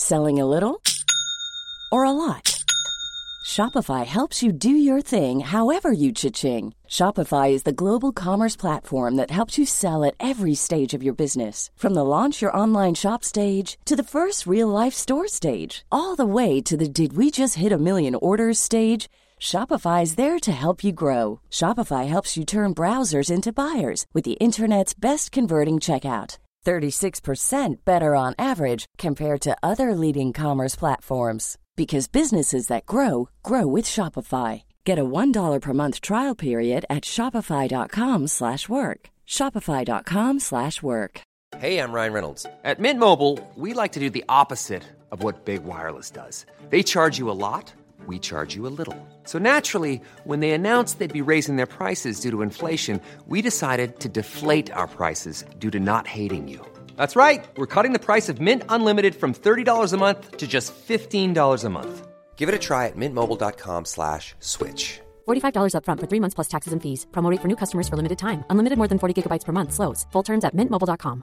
Selling a little or a lot? Shopify helps you do your thing however you cha-ching. Shopify is the global commerce platform that helps you sell at every stage of your business. From the launch your online shop stage to the first real-life store stage, all the way to the did we just hit a million orders stage. Shopify is there to help you grow. Shopify helps you turn browsers into buyers with the internet's best converting checkout. 36% better on average compared to other leading commerce platforms. Because businesses that grow, grow with Shopify. Get a $1 per month trial period at shopify.com/work. Shopify.com/work. Hey, I'm Ryan Reynolds. At Mint Mobile, we like to do the opposite of what Big Wireless does. They charge you a lot, we charge you a little. So naturally, when they announced they'd be raising their prices due to inflation, we decided to deflate our prices due to not hating you. That's right. We're cutting the price of Mint Unlimited from $30 a month to just $15 a month. Give it a try at mintmobile.com/switch. $45 up front for 3 months plus taxes and fees. Promo rate for new customers for limited time. Unlimited more than 40 gigabytes per month. Slows full terms at mintmobile.com.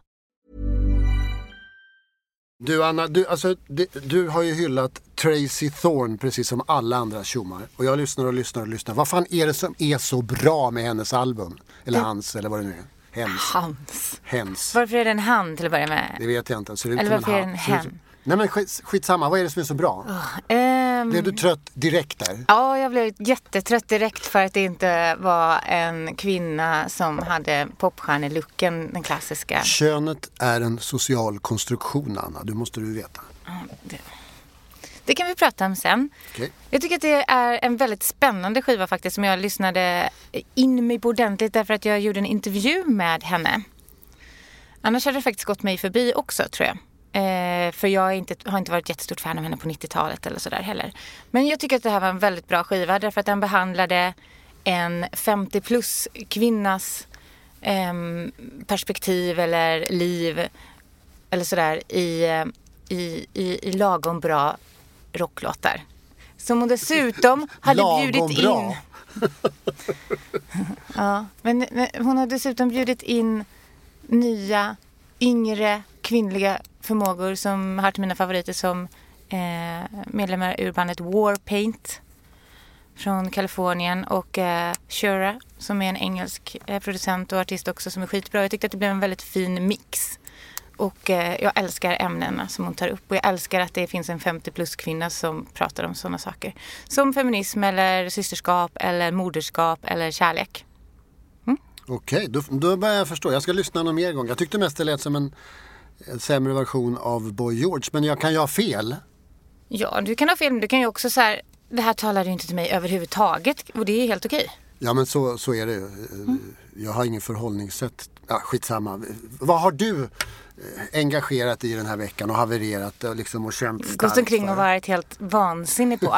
Du Anna, du har ju hyllat Tracy Thorn precis som alla andra tjommar. Och jag lyssnar. Vad fan är det som är så bra med hennes album? Eller hans, eller vad det nu är. Hens. Varför är det en han till att börja med? Det vet jag inte. Eller varför är det en hen? Nej men skitsamma, vad är det som är så bra? Blev du trött direkt där? Ja, jag blev jättetrött direkt för att det inte var en kvinna som hade popstjärnelucken, den klassiska. Könet är en social konstruktion, Anna, det måste du veta. Det kan vi prata om sen. Okay. Jag tycker att det är en väldigt spännande skiva faktiskt som jag lyssnade in mig på ordentligt därför att jag gjorde en intervju med henne. Annars hade det faktiskt gått mig förbi också, tror jag. För jag har inte varit jättestort fan av henne på 90-talet eller sådär heller. Men jag tycker att det här var en väldigt bra skiva därför att den behandlade en 50-plus kvinnas perspektiv eller liv eller sådär i lagom bra rocklåtar. Som hon dessutom hade bjudit in. Ja, men hon hade dessutom bjudit in nya, yngre, kvinnliga förmågor som hör till mina favoriter som medlemmar ur bandet Warpaint från Kalifornien och Shura som är en engelsk producent och artist också som är skitbra. Jag tyckte att det blev en väldigt fin mix. Och jag älskar ämnena som hon tar upp. Och jag älskar att det finns en 50-plus kvinna som pratar om sådana saker. Som feminism eller systerskap eller moderskap eller kärlek. Okej, då börjar jag förstå. Jag ska lyssna någon mer gång. Jag tyckte mest det lät som en sämre version av Boy George. Men jag kan ju ha fel. Ja, du kan ha fel. Men du kan ju också så här... Det här talar ju inte till mig överhuvudtaget. Och det är helt okej. Ja, men så är det ju. Jag har ingen förhållningssätt. Ja, skitsamma. Vad har du engagerat i den här veckan och havererat och känt starkt? Gått omkring och varit helt vansinnig på.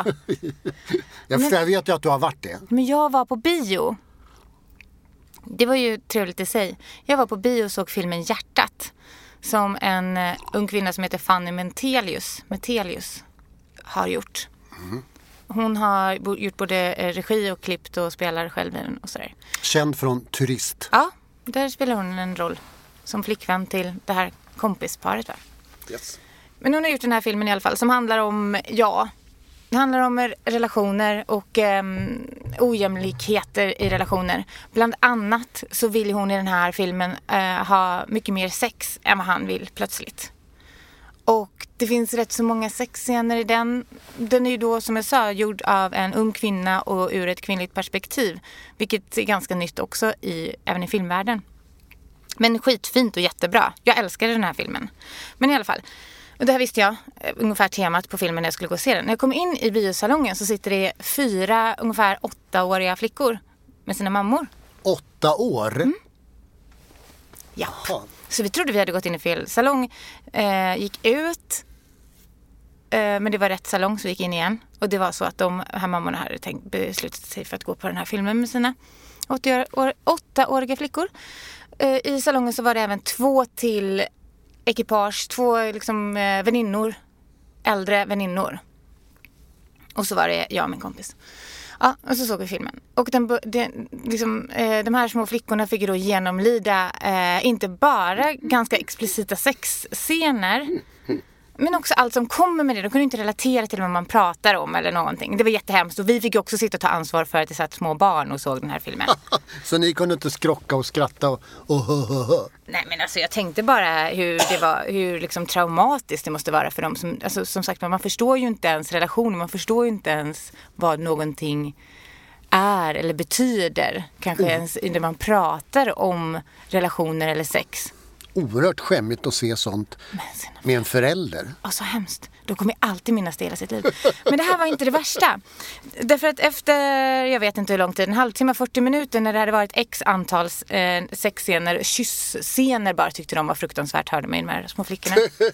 Jag vet ju att du har varit det. Men jag var på bio. Det var ju trevligt i sig. Jag var på bio och såg filmen Hjärtat. Som en ung kvinna som heter Fanny Metelius har gjort. Mm. Hon har gjort både regi och klippt och spelar själv och sådär. Känd från Turist. Ja, där spelar hon en roll som flickvän till det här kompisparet. Yes. Men hon har gjort den här filmen i alla fall som handlar om, det handlar om relationer och ojämlikheter i relationer. Bland annat så vill hon i den här filmen ha mycket mer sex än vad han vill plötsligt. Och det finns rätt så många sexscener i den. Den är ju då, som jag sa, gjord av en ung kvinna och ur ett kvinnligt perspektiv. Vilket är ganska nytt också även i filmvärlden. Men skitfint och jättebra. Jag älskar den här filmen. Men i alla fall, och det här visste jag ungefär temat på filmen när jag skulle gå och se den. När jag kom in i biosalongen så sitter det 4 ungefär 8-åriga flickor med sina mammor. 8 år? Mm. Ja. Aha. Så vi trodde vi hade gått in i fel salong. Gick ut. Men det var rätt salong så vi gick in igen. Och det var så att de här mammorna hade beslutat sig för att gå på den här filmen med sina 8-åriga flickor. I salongen så var det även 2 till ekipage. 2 väninnor. Äldre väninnor. Och så var det jag och min kompis. Ja, och så såg vi filmen. Och de här små flickorna fick då genomlida inte bara ganska explicita sexscener Men också allt som kommer med det. De kunde inte relatera till vad man pratar om eller någonting. Det var jättehemskt. Och vi fick också sitta och ta ansvar för att det satt små barn och såg den här filmen. Så ni kunde inte skrocka och skratta och Nej, men alltså jag tänkte bara hur liksom traumatiskt det måste vara för dem. Som sagt, man förstår ju inte ens relationer. Man förstår ju inte ens vad någonting är eller betyder. Kanske ens när man pratar om relationer eller sex. Oerhört skämmigt att se sånt med en förälder. Så hemskt. De kommer alltid minnas det hela sitt liv. Men det här var inte det värsta. Därför att efter, jag vet inte hur lång tid, en halvtimme, 40 minuter när det hade varit x antal sexscener, kyss-scener bara tyckte de var fruktansvärt, hörde mig de här små flickorna.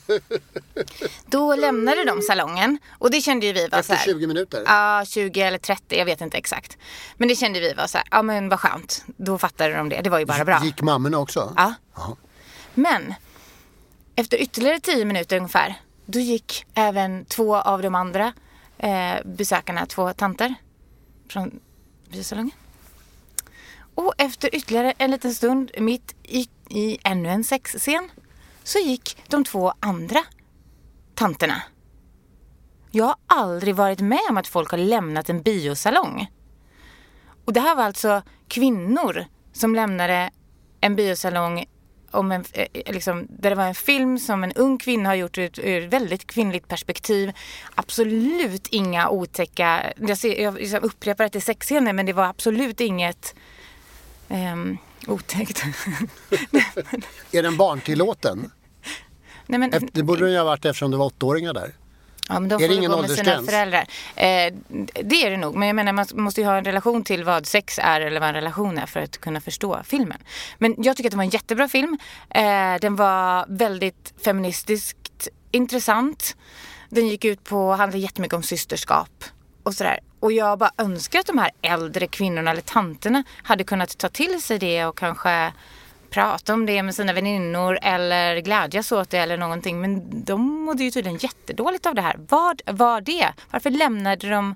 Då lämnade de salongen och det kände ju vi var efter så här. 20 minuter? Ja, 20 eller 30, jag vet inte exakt. Men det kände vi var så här, ja men vad skönt. Då fattade de det, det var ju bara bra. Gick mammorna också? Ja. Aha. Men efter ytterligare 10 minuter ungefär, då gick även 2 av de andra besökarna, 2 tanter från biosalongen. Och efter ytterligare en liten stund, mitt i ännu en sexscen, så gick de 2 andra tanterna. Jag har aldrig varit med om att folk har lämnat en biosalong. Och det här var alltså kvinnor som lämnade en biosalong om liksom, där det var en film som en ung kvinna har gjort ur ett väldigt kvinnligt perspektiv. Absolut inga otäcka... Jag upprepar att det är sexscener, men det var absolut inget otäckt. Är den barntillåten? Nej, men, Det borde den ju ha varit eftersom det var 8-åringar där. Ja, men de får gå med sina föräldrar. Det är det nog. Men jag menar, man måste ju ha en relation till vad sex är eller vad en relation är för att kunna förstå filmen. Men jag tycker att det var en jättebra film. Den var väldigt feministiskt intressant. Den gick ut på, handlade jättemycket om systerskap och sådär. Och jag bara önskar att de här äldre kvinnorna eller tanterna hade kunnat ta till sig det och kanske prata om det med sina väninnor eller glädjas åt det eller någonting. Men de mådde ju tydligen jättedåligt av det här. Vad var det? Varför lämnade de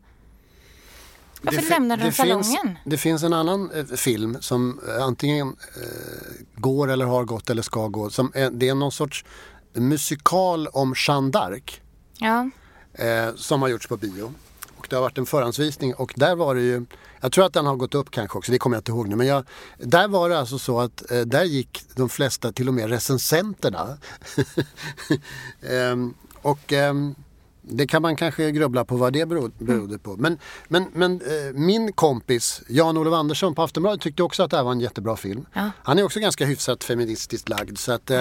salongen? Det finns en annan film som antingen går eller har gått eller ska gå. Det är någon sorts musikal om Jeanne d'Arc. Ja. Som har gjorts på bio. Och det har varit en förhandsvisning och där var det ju, jag tror att den har gått upp kanske också, det kommer jag inte ihåg nu, men där var det alltså så att där gick de flesta, till och med recensenterna och det kan man kanske grubbla på vad det berodde på. Men min kompis Jan-Olof Andersson på Aftonbladet tyckte också att det här var en jättebra film. Ja. Han är också ganska hyfsat feministiskt lagd så att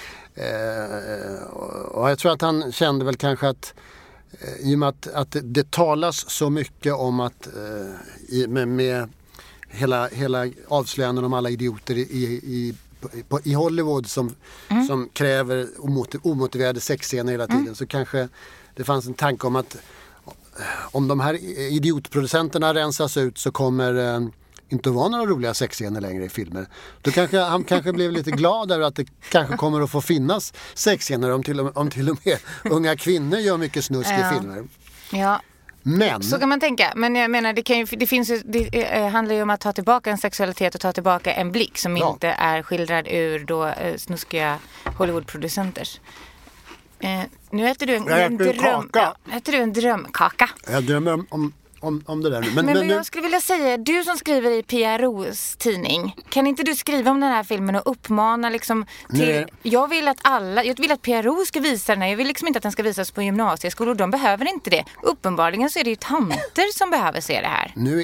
och jag tror att han kände väl kanske att i och med att det talas så mycket om att med hela avslöjanden om alla idioter i Hollywood som kräver omotiverade sexscener hela tiden, så kanske det fanns en tanke om att om de här idiotproducenterna rensas ut så kommer inte att vara några roliga sexscener längre i filmer. Då kanske han blev lite glad över att det kanske kommer att få finnas sexscener om till och med unga kvinnor gör mycket snusk i filmer. Ja. Men så kan man tänka. Men jag menar, det handlar ju om att ta tillbaka en sexualitet och ta tillbaka en blick som inte är skildrad ur då snuskiga Hollywoodproducenters. Nu äter du en drömkaka. Jag drömmer om det där nu. Men jag skulle vilja säga, du som skriver i PROs tidning, kan inte du skriva om den här filmen och uppmana liksom till... Jag vill att PRO ska visa den här. Jag vill liksom inte att den ska visas på gymnasieskolor. De behöver inte det. Uppenbarligen så är det ju tanter som behöver se det här. Nu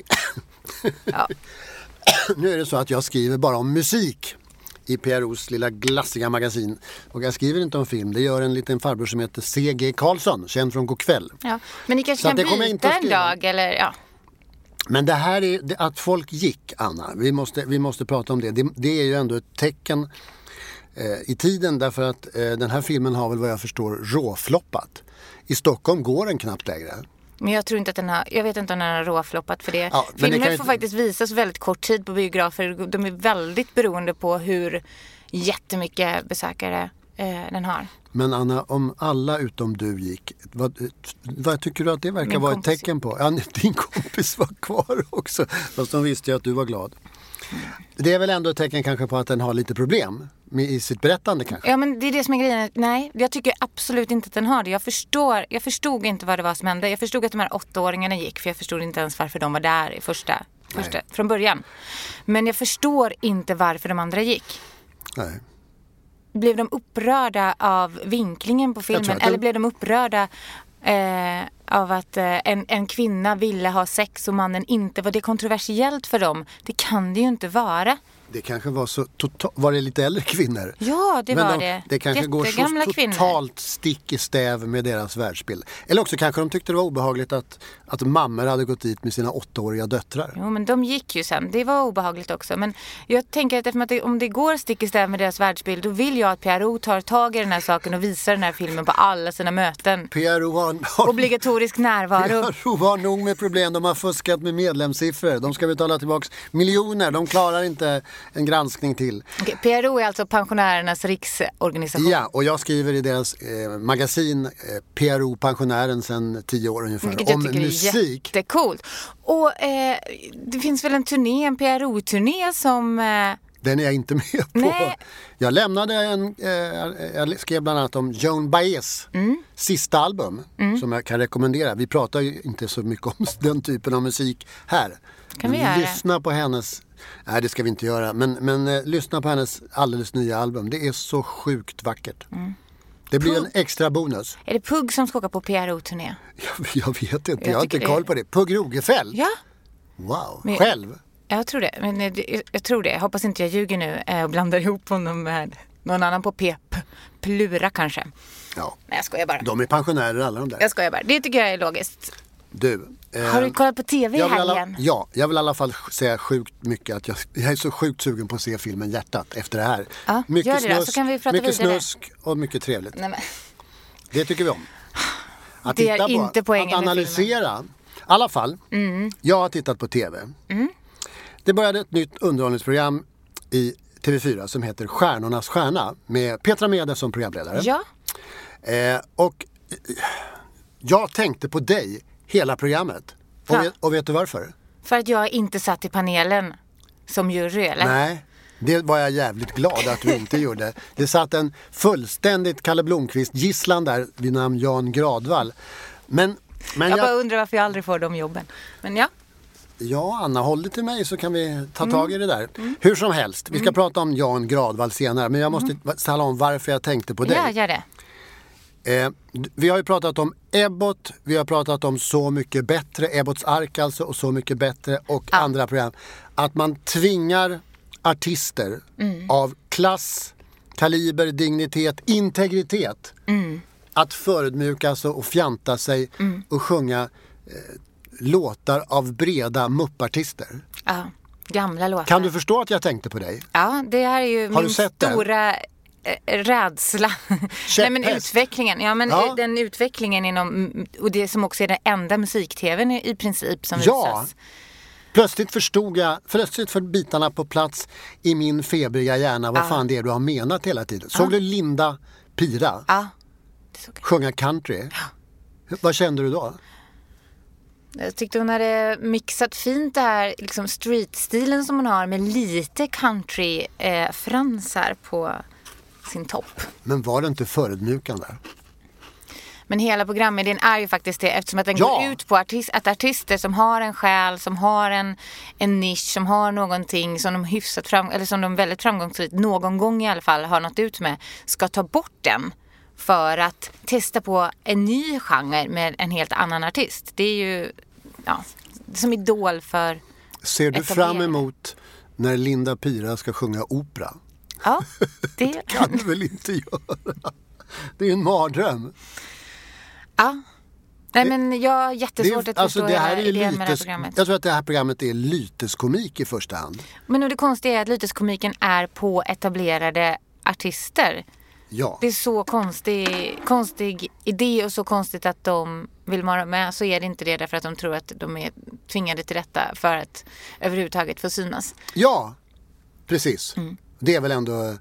är det så att jag skriver bara om musik i PROs lilla glassiga magasin. Och jag skriver inte om film. Det gör en liten farbror som heter C.G. Karlsson, känd från Go'kväll. Ja, men ni kanske kan byta en dag eller ja. Men det här är att folk gick, Anna. Vi måste prata om det. Det är ju ändå ett tecken i tiden, därför att den här filmen har väl vad jag förstår råfloppat. I Stockholm går den knappt längre. Men jag tror inte att jag vet inte om den har råfloppat för det. Ja, filmer får faktiskt visas väldigt kort tid på biografer. De är väldigt beroende på hur jättemycket besökare den har. Men Anna, om alla utom du gick, vad tycker du att det verkar vara ett tecken på? Ja, din kompis var kvar också, fast de visste ju att du var glad. Det är väl ändå ett tecken kanske på att den har lite problem? i sitt berättande kanske. Ja, men det är det som är grejen. Nej, jag tycker absolut inte att den har det. Jag förstod inte vad det var som hände. Jag förstod att de här 8-åringarna gick, för jag förstod inte ens varför de var där i första från början. Men jag förstår inte varför de andra gick. Nej. Blev de upprörda av vinklingen på filmen? Eller blev de upprörda av att en kvinna ville ha sex och mannen inte? Var det kontroversiellt för dem? Det kan det ju inte vara. Det kanske var så var det lite äldre kvinnor? Ja, det var det. Det kanske går så totalt stick i stäv med deras världsbild. Eller också kanske de tyckte det var obehagligt att mammor hade gått dit med sina 8-åriga döttrar. Jo, men de gick ju sen. Det var obehagligt också. Men jag tänker att om det går stick i stäv med deras världsbild, då vill jag att PRO tar tag i den här saken och visar den här filmen på alla sina möten. PRO har obligatorisk närvaro. PRO har nog med problem. De har fuskat med medlemssiffror. De ska betala tillbaka miljoner. De klarar inte en granskning till. Okay, PRO är alltså pensionärernas riksorganisation. Ja, och jag skriver i deras magasin PRO Pensionären sedan 10 år ungefär. Om musik. Det är jättecoolt. Och det finns väl en PRO-turné som... Den är jag inte med på. Nej. Jag lämnade jag skrev bland annat om Joan Baez sista album som jag kan rekommendera. Vi pratar ju inte så mycket om den typen av musik här. Kan vi göra? Lyssna på hennes... Nej, det ska vi inte göra. Men lyssna på hennes alldeles nya album. Det är så sjukt vackert. Det blir en extra bonus. Är det Pugg som ska åka på PRO-turné? Jag vet inte. Jag har inte koll på det. Pugg Rogefeldt? Ja. Wow. Själv? Jag tror det. Men jag tror det. Jag hoppas inte jag ljuger nu och blandar ihop honom med någon annan på Plura kanske. Ja. Nej, jag skojar bara. De är pensionärer alla de där. Jag skojar bara. Det tycker jag är logiskt. Du, har du kollat på tv i helgen? Ja, jag vill i alla fall säga sjukt mycket att jag är så sjukt sugen på att se filmen Hjärtat efter det här. Ja, mycket gör det snus, då, så kan vi prata mycket vidare. Snusk och mycket trevligt. Nej, men. Det tycker vi om. Att det är titta inte på, poängen att analysera. I alla fall, jag har tittat på tv. Det började ett nytt underhållningsprogram i TV4 som heter Stjärnornas stjärna med Petra Mede som programledare. Ja. Och jag tänkte på dig hela programmet. Och vet du varför? För att jag inte satt i panelen som jury, eller? Nej, det var jag jävligt glad att du inte gjorde. Det satt en fullständigt Kalle Blomqvist-gisslan där vid namn Jan Gradvall. Men jag bara undrar varför jag aldrig får de jobben. Men ja. Ja, Anna, håll det till mig så kan vi ta tag i det där. Hur som helst, vi ska prata om Jan Gradvall senare. Men jag måste tala om varför jag tänkte på dig. Ja, gör det. Vi har ju pratat om Ebbot, vi har pratat om Så mycket bättre, Ebbots ark alltså, och Så mycket bättre och andra program. Att man tvingar artister av klass, kaliber, dignitet, integritet att förödmjukas och fjanta sig och sjunga låtar av breda muppartister. Ja, gamla låtar. Kan du förstå att jag tänkte på dig? Ja, det här är ju min stora rädsla. Nej, men utvecklingen. Ja, men den utvecklingen inom, och det som också är den enda musik-tvn i princip som visas. Plötsligt för bitarna på plats i min febriga hjärna vad fan det är du har menat hela tiden. Såg du Linda Pira? Ja, det såg jag. Sjunga country? Ja. Vad kände du då? Jag tyckte hon hade mixat fint det här liksom street-stilen som hon har med lite country-fransar på sin topp. Men var det inte förödmjukande? Men hela programidén är ju faktiskt det, eftersom att den går ut på att artister som har en själ, som har en nisch, som har någonting som de hyfsat eller som de väldigt framgångsrikt någon gång i alla fall har nått ut med, ska ta bort den för att testa på en ny genre med en helt annan artist. Det är ju som idol för. Ser du fram emot när Linda Pira ska sjunga opera? Ja, det kan du väl inte göra. Det är en mardröm. Ja. Nej, men jag har jättesvårt att förstå det här är idén med det här programmet. Jag tror att det här programmet är lyteskomik i första hand. Men det konstiga är att lyteskomiken är på etablerade artister. Ja. Det är så konstig idé och så konstigt att de vill vara med. Så är det inte det därför att de tror att de är tvingade till detta för att överhuvudtaget få synas. Ja, precis. Det är väl ändå...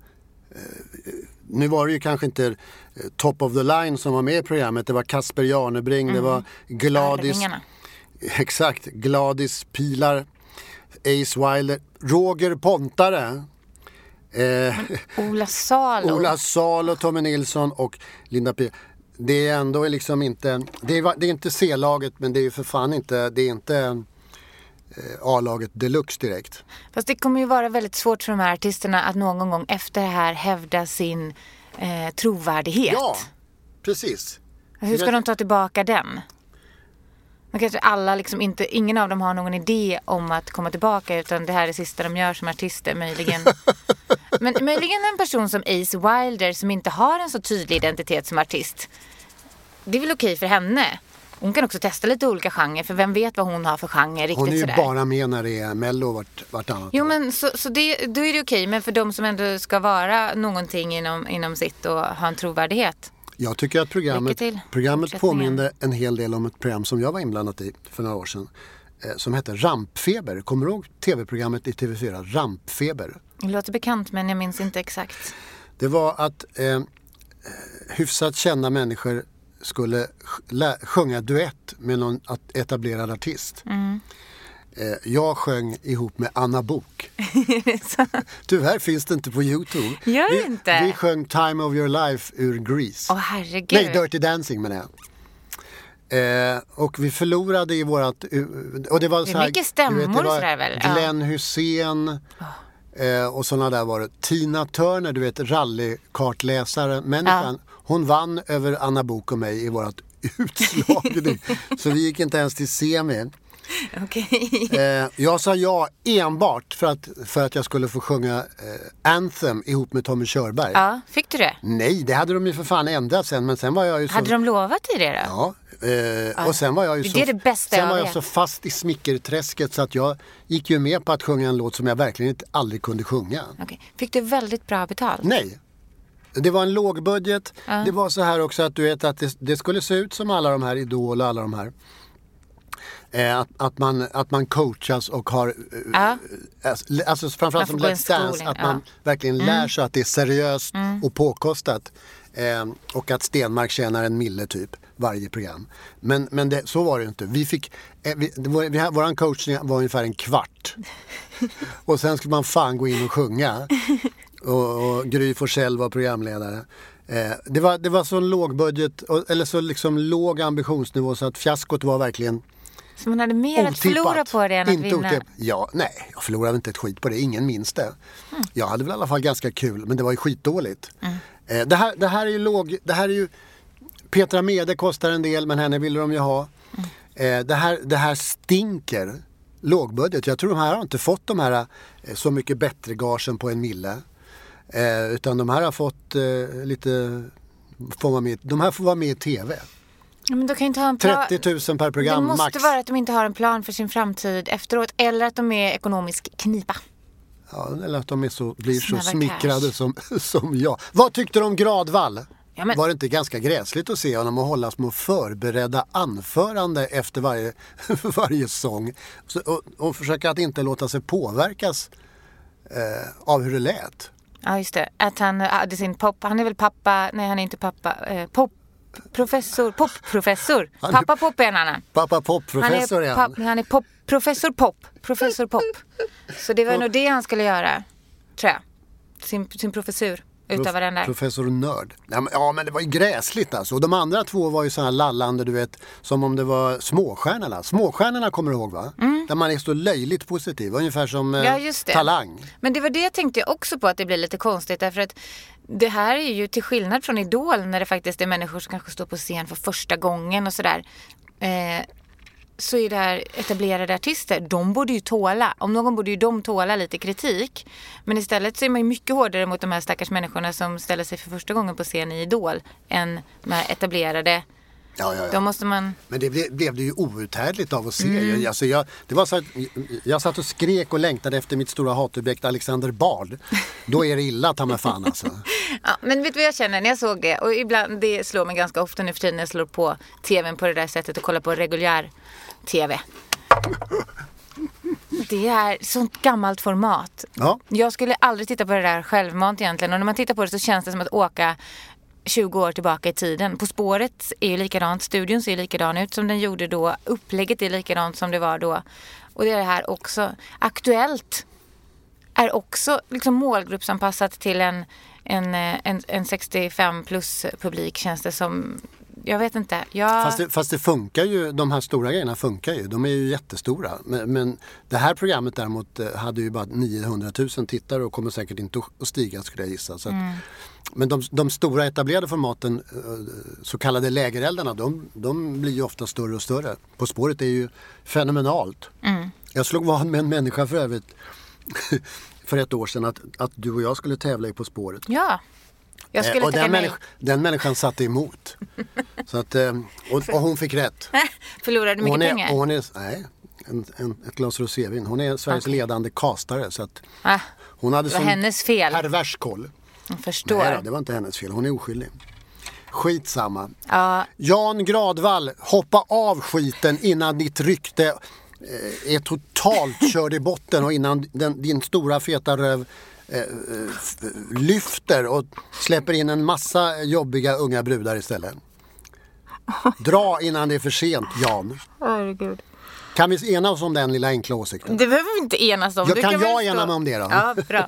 nu var det ju kanske inte top of the line som var med i programmet. Det var Kasper Jarnebring, det var Gladys... Exakt, Gladys Pilar, Ace Wilder, Roger Pontare, Ola Salo. Ola Salo, Tommy Nilsson och Linda P. Det är ändå liksom inte... Det är inte C-laget, men det är ju för fan inte... Det är inte A-laget deluxe direkt. Fast det kommer ju vara väldigt svårt för de här artisterna att någon gång efter det här hävda sin trovärdighet. Ja, precis. Hur ska de ta tillbaka den? Man kanske alla liksom inte, ingen av dem har någon idé om att komma tillbaka, utan det här är det sista de gör som artister, möjligen. Men möjligen en person som Ace Wilder som inte har en så tydlig identitet som artist. Det är väl okej för henne. Hon kan också testa lite olika genrer, för vem vet vad hon har för genre riktigt sådär. Hon är ju bara med när det är Mello vartannat. Jo, men så då är det okej, men för de som ändå ska vara någonting inom sitt och ha en trovärdighet. Jag tycker att programmet påminner en hel del om ett program som jag var inblandad i för några år sedan. Som hette Rampfeber. Kommer du ihåg tv-programmet i TV4? Rampfeber. Det låter bekant, men jag minns inte exakt. Det var att hyfsat kända människor skulle sjunga duett med någon etablerad artist. Mm. Jag sjöng ihop med Anna Bok. Tyvärr finns det inte på YouTube. Gör det inte? Vi sjöng Time of Your Life ur Grease. Åh, herregud. Nej, Dirty Dancing menar jag. Och vi förlorade i vårat... Och det var så här, mycket stämmor det var sådär väl? Glenn Hussein och sådana där var det. Tina Turner, du vet, rallykartläsare människan. Hon vann över Anna Bok och mig i vårat utslag. Så vi gick inte ens till semi. Okay. Jag sa ja enbart för att jag skulle få sjunga Anthem ihop med Tommy Körberg. Ja, fick du det? Nej, det hade de ju för fan ändrat sen. Men sen var jag ju så... Hade de lovat tidigare? Ja. Och sen var jag ju det är det bästa sen var jag så fast i smickerträsket så att jag gick ju med på att sjunga en låt som jag verkligen aldrig kunde sjunga. Okay. Fick du väldigt bra betalt? Nej. Det var en låg budget. Det var så här också att du vet att det skulle se ut som alla de här Idol och alla de här. Att man coachas och har alltså framförallt som Let's Dance att man verkligen lär sig att det är seriöst och påkostat och att Stenmark tjänar 1 mille typ varje program. Men så var det inte. Vi fick våran coachning var ungefär 1 kvart. Och sen skulle man fan gå in och sjunga. Och Gry Forssell var programledare. Det var så låg budget eller så liksom låg ambitionsnivå så att fiaskot var verkligen så man hade mer att förlora på det än att vinna? Ja, nej, jag förlorade inte ett skit på det. Ingen minns det. Jag hade väl i alla fall ganska kul, men det var ju skitdåligt. Det här är ju låg... Det här är ju... Petra Mede kostar en del, men henne vill de ju ha. Det här stinker lågbudget. Jag tror de här har inte fått de här så mycket bättre gagen på 1 mille. Utan de här har fått lite... De här får vara med i tv. Ja, men då kan inte ha en plan. 30 000 per program, det måste max. Vara att de inte har en plan för sin framtid efteråt. Eller att de är ekonomisk knipa. Ja, eller att de blir så smickrade som jag. Vad tyckte du om Gradvall? Ja, men... Var det inte ganska gräsligt att se honom och hålla små förberedda anförande efter varje sång? Och försöka att inte låta sig påverkas av hur det lät. Ja, just det. Att han hade sin pop. Han är väl pappa. Nej, han är inte pappa. Popprofessor. Pappa Pop är en annan. Pappa Pop-professor är han. Han är professor Pop. Så det var nog det han skulle göra, tror jag. Sin professur. Utav den där. Professor Nörd. Ja, men det var ju gräsligt alltså. Och de andra 2 var ju så här lallande, du vet, som om det var småstjärnorna. Småstjärnorna kommer du ihåg, va? Där man är så löjligt positiv. Ungefär som Talang. Men det var det jag tänkte också på, att det blir lite konstigt. Därför att det här är ju till skillnad från Idol, när det faktiskt är människor som kanske står på scen för första gången och sådär. Så är det här etablerade artister, de borde ju tåla, om någon borde ju de tåla lite kritik. Men istället så är man ju mycket hårdare mot de här stackars människorna som ställer sig för första gången på scen i Idol än de här etablerade. Ja. Då måste man... Men det blev det ju outhärdligt av att se. Alltså det var så att jag satt och skrek och längtade efter mitt stora hatobjekt Alexander Bard. Då är det illa, ta mig fan alltså. Ja, men vet du vad jag känner när jag såg det? Och ibland, det slår mig ganska ofta nu för tiden när jag slår på tvn på det där sättet och kollar på reguljär tv. Det är sånt gammalt format. Ja. Jag skulle aldrig titta på det där självmant egentligen. Och när man tittar på det så känns det som att åka 20 år tillbaka i tiden. På spåret är ju likadant. Studion ser ju likadan ut som den gjorde då. Upplägget är likadant som det var då. Och det är det här också. Aktuellt är också liksom målgruppsanpassat till en 65 plus publik, känns det som. Jag vet inte. Fast det funkar ju, de här stora grejerna funkar ju. De är ju jättestora. Men det här programmet däremot hade ju bara 900 000 tittare och kommer säkert inte att stiga, skulle jag gissa. Så att, men de stora etablerade formaten, så kallade lägereldarna, de blir ju ofta större och större. På spåret är ju fenomenalt. Jag slog vad med en människa för övrigt för ett år sedan att du och jag skulle tävla i På spåret. Ja. Jag skulle och den människan satte emot. Så att, och hon fick rätt. Förlorade mycket pengar? Nej, ett glas rosévin. Hon är Sveriges ledande castare. Så att hon hade det var hennes fel. Pervers koll. Jag förstår. Nej då, det var inte hennes fel. Hon är oskyldig. Skitsamma. Jan Gradvall, hoppa av skiten innan ditt rykte är totalt körd i botten och innan din stora feta röv lyfter och släpper in en massa jobbiga unga brudar istället. Dra innan det är för sent, Jan. Herregud. Kan vi enas om den lilla enkla åsikten? Det behöver vi inte enas om. Kan jag ena mig om det då? Ja, bra.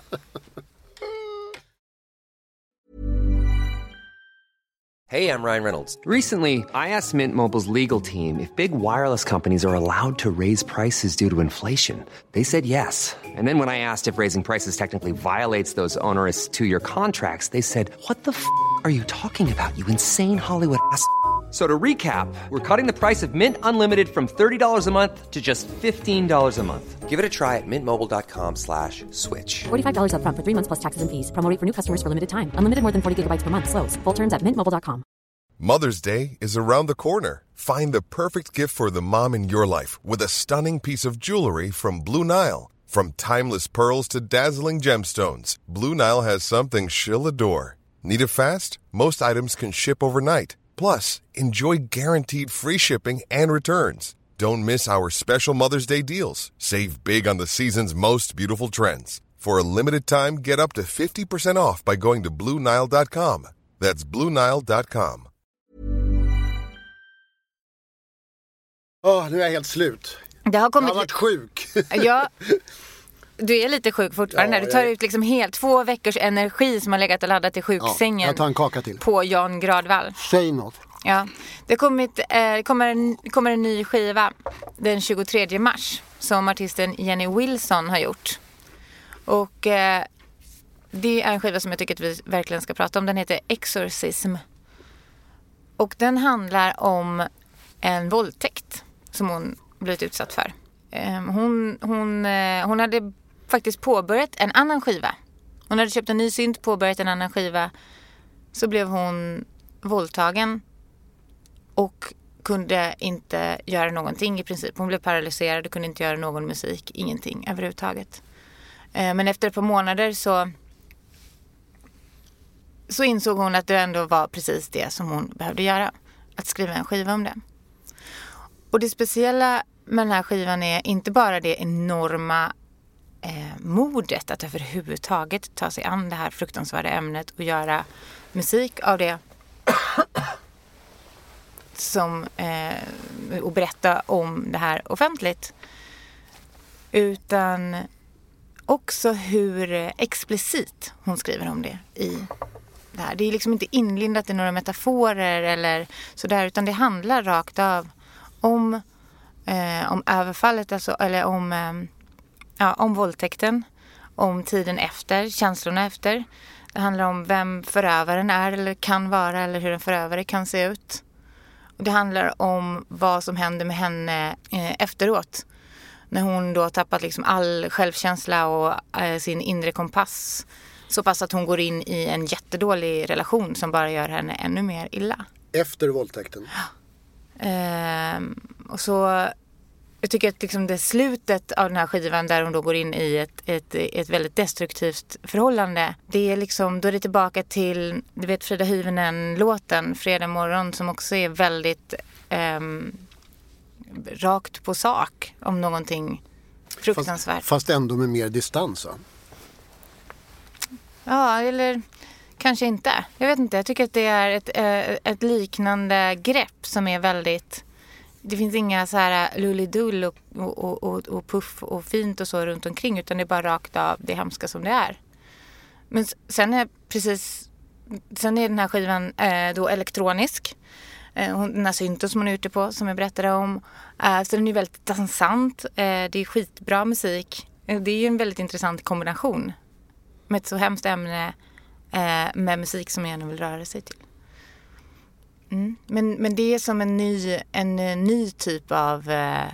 Hey, I'm Ryan Reynolds. Recently, I asked Mint Mobile's legal team if big wireless companies are allowed to raise prices due to inflation. They said yes. And then when I asked if raising prices technically violates those onerous 2-year contracts, they said, "What the f*** are you talking about, you insane Hollywood ass?" So to recap, we're cutting the price of Mint Unlimited from $30 a month to just $15 a month. Give it a try at mintmobile.com/switch. $45 up front for 3 months plus taxes and fees. Promo rate for new customers for limited time. Unlimited more than 40 gigabytes per month slows. Full terms at mintmobile.com. Mother's Day is around the corner. Find the perfect gift for the mom in your life with a stunning piece of jewelry from Blue Nile. From timeless pearls to dazzling gemstones, Blue Nile has something she'll adore. Need it fast? Most items can ship overnight. Plus, enjoy guaranteed free shipping and returns. Don't miss our special Mother's Day deals. Save big on the season's most beautiful trends. For a limited time, get up to 50% off by going to BlueNile.com. That's BlueNile.com. Nu är jag helt slut. Jag har varit sjuk. Ja, du är lite sjuk fortfarande. Du tar ut liksom helt 2 veckors energi som har legat och laddat i sjuksängen. Jag tar en kaka till. På Jan Gradvall. Säg något. Ja, det kommer en ny skiva den 23 mars som artisten Jenny Wilson har gjort. Och det är en skiva som jag tycker att vi verkligen ska prata om. Den heter Exorcism. Och den handlar om en våldtäkt som hon blivit utsatt för. Hon hade faktiskt påbörjat en annan skiva. Hon hade köpt en ny synt, påbörjat en annan skiva. Så blev hon våldtagen och kunde inte göra någonting i princip. Hon blev paralyserad och kunde inte göra någon musik, ingenting överhuvudtaget. Men efter ett par månader så insåg hon att det ändå var precis det som hon behövde göra. Att skriva en skiva om det. Och det speciella med den här skivan är inte bara det enorma modet att överhuvudtaget ta sig an det här fruktansvärda ämnet och göra musik av det och berätta om det här offentligt, utan också hur explicit hon skriver om det i det här. Det är liksom inte inlindat i några metaforer eller sådär, utan det handlar rakt av om överfallet, alltså, eller om våldtäkten, om tiden efter, känslorna efter. Det handlar om vem förövaren är eller kan vara, eller hur en förövare kan se ut. Och det handlar om vad som händer med henne efteråt. När hon då tappat liksom all självkänsla och sin inre kompass. Så pass att hon går in i en jättedålig relation som bara gör henne ännu mer illa. Efter våldtäkten? Och så jag tycker att liksom det slutet av den här skivan där hon då går in i ett väldigt destruktivt förhållande. Det är liksom, då är det tillbaka till, du vet, Frida Hyvönen-låten Fredag morgon, som också är väldigt rakt på sak om någonting fruktansvärt. Fast ändå med mer distans, va? Ja, eller kanske inte. Jag vet inte, jag tycker att det är ett liknande grepp som är väldigt det finns inga så här lullidull och puff och fint och så runt omkring, utan det är bara rakt av det hemska som det är. Men sen är den här skivan då elektronisk. Den här synten som hon är ute på, som jag berättade om. Så den är väldigt dansant. Det är skitbra musik. Det är ju en väldigt intressant kombination med ett så hemskt ämne med musik som jag gärna vill röra sig till. Men det är som en ny typ av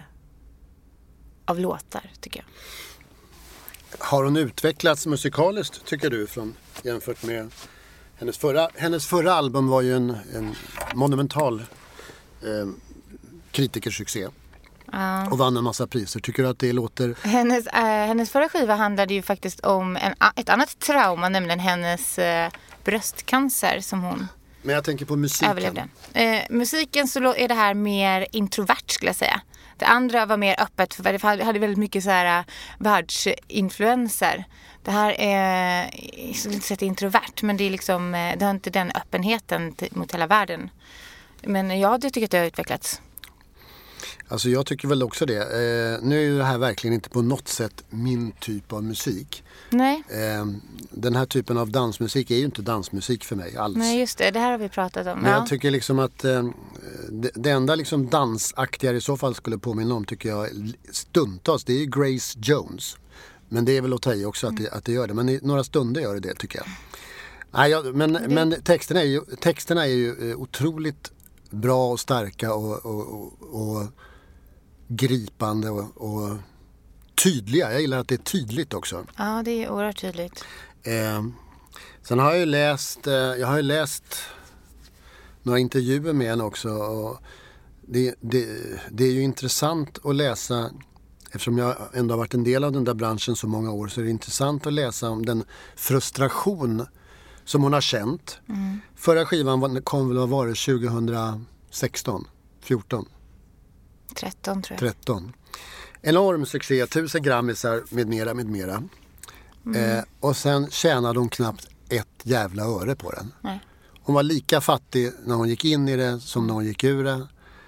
låtar, tycker jag. Har hon utvecklats musikaliskt, tycker du, jämfört med hennes förra album var ju en monumental kritikersuccé och vann en massa priser. Tycker du att det låter... Hennes förra skiva handlade ju faktiskt om ett annat trauma, nämligen hennes bröstcancer som hon... Men jag tänker på musiken. Överlevde. Musiken så är det här mer introvert, skulle jag säga. Det andra var mer öppet, för det hade väldigt mycket så här världsinfluenser. Det här är lite sett introvert, men det är liksom, det har inte den öppenheten mot hela världen. Men jag tycker att det har utvecklats. Alltså jag tycker väl också det. Nu är ju det här verkligen inte på något sätt min typ av musik. Nej. Den här typen av dansmusik är ju inte dansmusik för mig alls. Nej, just det. Det här har vi pratat om. Men jag tycker liksom att det enda liksom dansaktiga i så fall skulle påminna om, tycker jag, stundtals, det är ju Grace Jones. Men det är väl att ta i också att det gör det. Men i några stunder gör det, tycker jag. Nej, men texterna är ju otroligt bra och starka och gripande och tydliga. Jag gillar att det är tydligt också. Ja, det är oerhört tydligt. Sen har jag ju läst några intervjuer med henne också. Och det är ju intressant att läsa, eftersom jag ändå har varit en del av den där branschen så många år, så är det intressant att läsa om den frustration som hon har känt. Förra skivan kom väl att vara 2016, 14? 13 tror jag. 13. Enorm succé, 1000 grammisar med mera. Och sen tjänade hon knappt ett jävla öre på den. Nej. Hon var lika fattig när hon gick in i det som när hon gick ur det.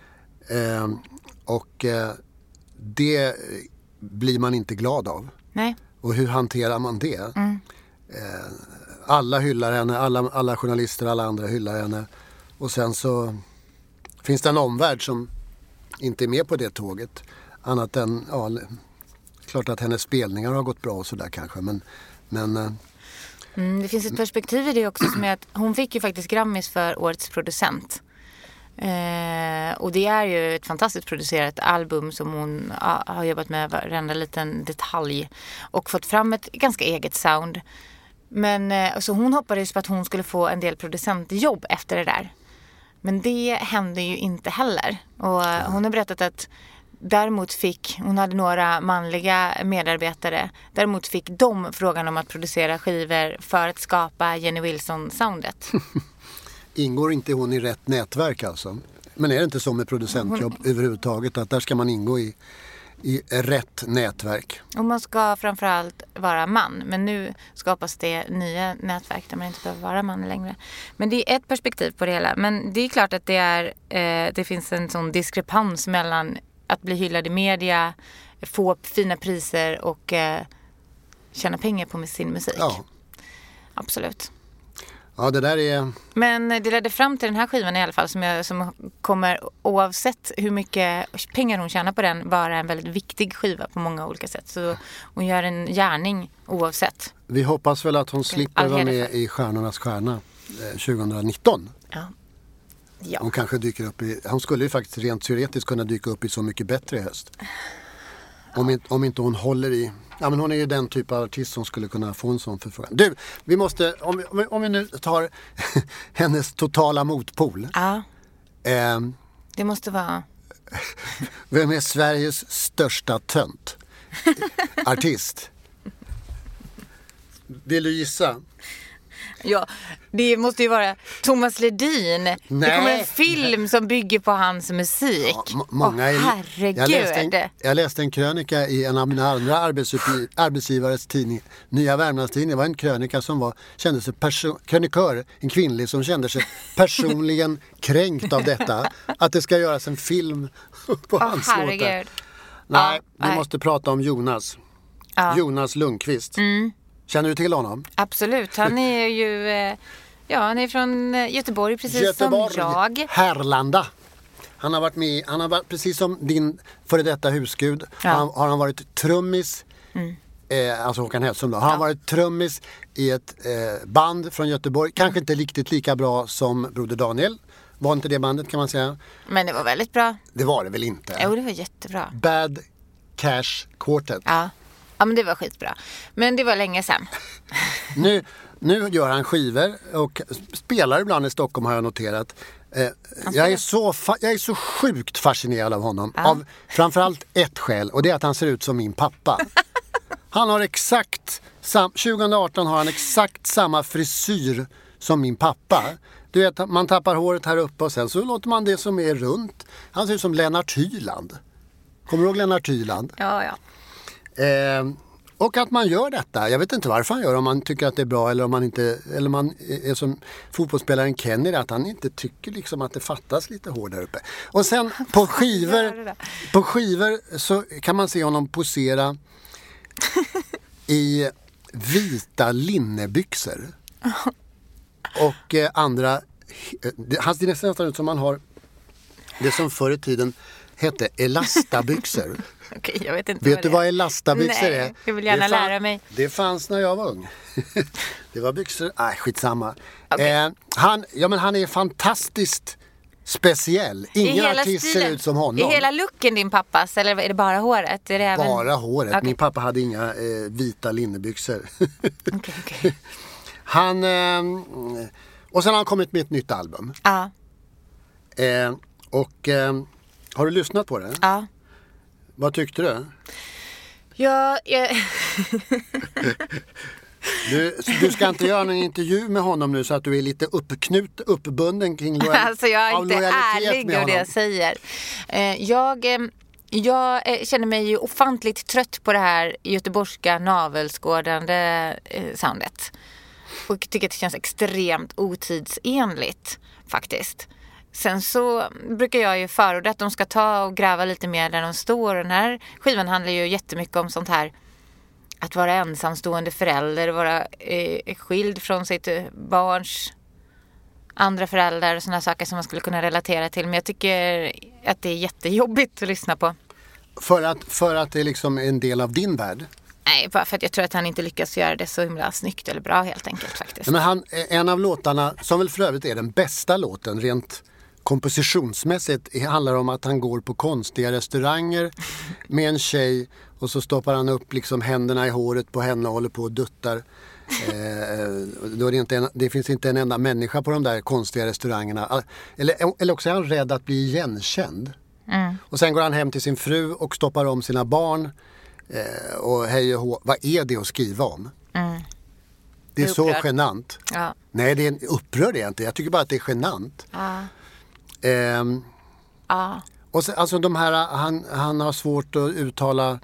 Det blir man inte glad av. Nej. Och hur hanterar man det? Alla hyllar henne, alla journalister, alla andra hyllar henne. Och sen så finns det en omvärld som inte är med på det tåget. Annat än, klart att hennes spelningar har gått bra och sådär kanske. Men det finns ett perspektiv i det också, som är att hon fick ju faktiskt Grammis för årets producent. Och det är ju ett fantastiskt producerat album som hon har jobbat med varenda liten detalj och fått fram ett ganska eget sound. Men så hon hoppades på att hon skulle få en del producentjobb efter det där. Men det hände ju inte heller. Och hon har berättat att hon hade några manliga medarbetare. Däremot fick de frågan om att producera skivor för att skapa Jenny Wilson-soundet. Ingår inte hon i rätt nätverk alltså? Men är det inte så med producentjobb överhuvudtaget, att där ska man ingå i rätt nätverk? Och man ska framförallt vara man. Men nu skapas det nya nätverk där man inte behöver vara man längre. Men det är ett perspektiv på det hela. Men det är klart att det finns en sån diskrepans mellan att bli hyllad i media, få fina priser och tjäna pengar på sin musik. Ja. Absolut. Ja, det där är... Men det ledde fram till den här skivan i alla fall, som kommer, oavsett hur mycket pengar hon tjänar på den, vara en väldigt viktig skiva på många olika sätt. Så hon gör en gärning oavsett. Vi hoppas väl att hon slipper vara med i Stjärnornas stjärna 2019. Ja. Hon kanske dyker upp hon skulle ju faktiskt rent teoretiskt kunna dyka upp i Så mycket bättre i höst. Om inte hon håller i... Ja, men hon är ju den typ av artist som skulle kunna få en sån förfrågan. Du, vi måste... Om vi nu tar hennes totala motpol. Ja. Det måste vara... Vem är Sveriges största tönt? Artist. Vill du gissa? Ja, det måste ju vara Thomas Ledin. Det kommer en film som bygger på hans musik. Ja, många herregud. Jag läste en krönika i en av mina andra arbetsgivares tidning, Nya Värmlandstidning. Det var en krönika som kände sig krönikör, en kvinnlig som kände sig personligen kränkt av detta. Att det ska göras en film på hans låtar. Nej, vi måste prata om Jonas. Ja. Jonas Lundqvist. Känner du till honom? Absolut, han är ju han är från Göteborg precis som jag. Härlanda. Han har varit precis som din före detta husgud. Har han varit trummis, alltså Håkan Hellström då. Har han varit trummis i ett band från Göteborg. Kanske inte riktigt lika bra som Broder Daniel. Var inte det bandet kan man säga. Men det var väldigt bra. Det var det väl inte? Jo, det var jättebra. Bad Cash Quartet. Ja, men det var skitbra. Men det var länge sedan. Nu gör han skivor och spelar ibland i Stockholm har jag noterat. Jag är så sjukt fascinerad av honom. Av framförallt ett skäl och det är att han ser ut som min pappa. Han har 2018 har han exakt samma frisyr som min pappa. Du vet, man tappar håret här uppe och sen så låter man det som är runt. Han ser ut som Lennart Hyland. Kommer du ihåg Lennart Hyland? Ja. Och att man gör detta. Jag vet inte varför han gör, om man tycker att det är bra eller om man inte, eller man är som fotbollsspelaren Kenny, att han inte tycker liksom att det fattas lite hår där uppe. Och sen på skivor så kan man se honom posera i vita linnebyxor. Och andra, han ser nästan ut som man har det som förr i tiden hette elastabyxor. Okej, jag vet inte. Vet du vad elastabyxor är? Nej, jag vill gärna lära mig. Det fanns när jag var ung. Det var byxor, skitsamma. Okay. Han är fantastiskt speciell. Ingen artist ser ut som honom. Är hela looken din pappas eller är det bara håret? Är det bara håret. Okay. Min pappa hade inga vita linnebyxor. Okay. Och sen har han kommit med ett nytt album. Ja. Har du lyssnat på det? Ja. Vad tyckte du? Du ska inte göra någon intervju med honom nu så att du är lite uppbunden kring lojalitet. Alltså jag är inte ärlig med det jag säger. Jag känner mig ju ofantligt trött på det här göteborgska navelskådande soundet. Och tycker att det känns extremt otidsenligt faktiskt. Sen så brukar jag ju förorda att de ska ta och gräva lite mer där de står. Den här skivan handlar ju jättemycket om sånt här. Att vara ensamstående förälder, vara skild från sitt barns andra föräldrar och sådana saker som man skulle kunna relatera till. Men jag tycker att det är jättejobbigt att lyssna på. För att det är liksom en del av din värld? Nej, bara för att jag tror att han inte lyckas göra det så himla snyggt eller bra helt enkelt faktiskt. Men en av låtarna, som väl för övrigt är den bästa låten rent kompositionsmässigt, handlar om att han går på konstiga restauranger med en tjej och så stoppar han upp liksom händerna i håret på henne och håller på och duttar. Då är det finns inte en enda människa på de där konstiga restaurangerna. Eller också är han rädd att bli igenkänd. Och sen går han hem till sin fru och stoppar om sina barn. Och hej och hå. Vad är det att skriva om? Det är så genant. Ja. Nej, det är upprörd inte. Jag tycker bara att det är genant. Och sen, alltså de här, han har svårt att uttala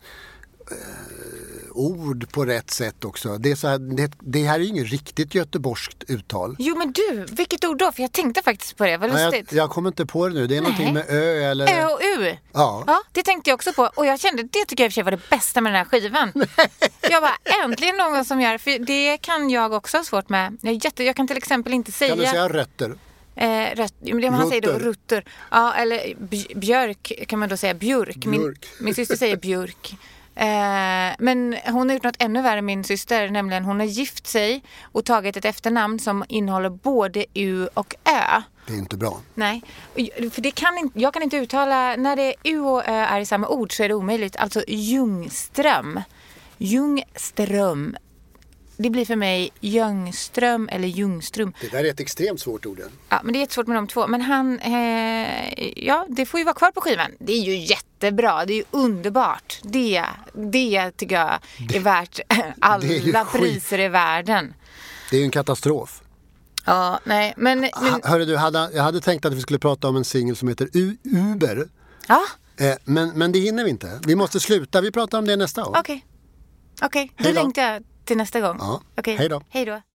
ord på rätt sätt också. Det är så här, det här är ju inget riktigt göteborgskt uttal. Jo, men du, vilket ord då? För jag tänkte faktiskt på det, vad lustigt. Jag kommer inte på det nu. Det är någonting med ö eller... Ö och u. Ja, det tänkte jag också på. Och jag kände, det tycker jag i och för sig var det bästa med den här skivan. Jag var äntligen någon som gör, för det kan jag också ha svårt med. Jag kan till exempel inte säga... Kan du säga rötter? Han säger då rutter. Ja, eller björk kan man då säga björk. Min syster säger björk. Men hon har gjort något ännu värre, min syster, nämligen hon har gift sig och tagit ett efternamn som innehåller både u och ö. Det är inte bra. Nej, för jag kan inte uttala, när det är u och ö är i samma ord så är det omöjligt. Alltså Ljungström. Det blir för mig Ljungström eller Ljungström. Det där är ett extremt svårt ord. Ja, men det är ett svårt med de två. Men han, det får ju vara kvar på skivan. Det är ju jättebra, det är ju underbart. Det tycker jag är värt alla priser i världen. Det är ju en katastrof. Ja, nej, men Hörru du, jag hade tänkt att vi skulle prata om en singel som heter Uber. ja, Men det hinner vi inte. Vi måste sluta, vi pratar om det nästa år. okej. Då Hej då. längtar jag till nästa gång. Ja, Okej. hej då. Hej då.